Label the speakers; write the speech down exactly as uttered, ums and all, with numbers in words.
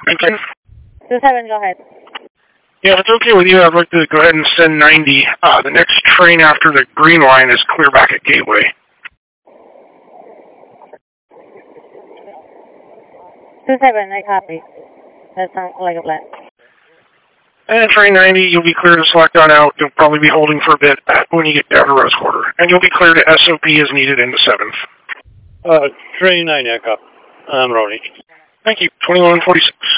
Speaker 1: Okay.
Speaker 2: two seven, go ahead.
Speaker 1: Yeah, if it's okay with you, I'd like to go ahead and send ninety. Uh, the next train after the green line is clear back at Gateway.
Speaker 2: two seven, I copy. That sounds like a plan.
Speaker 1: And train ninety, you'll be clear to select on out. You'll probably be holding for a bit when you get down to Rose Quarter. And you'll be clear to S O P as needed in the seventh.
Speaker 3: Uh, train nine, I copy. I'm rolling.
Speaker 1: Thank you. twenty-one forty-six.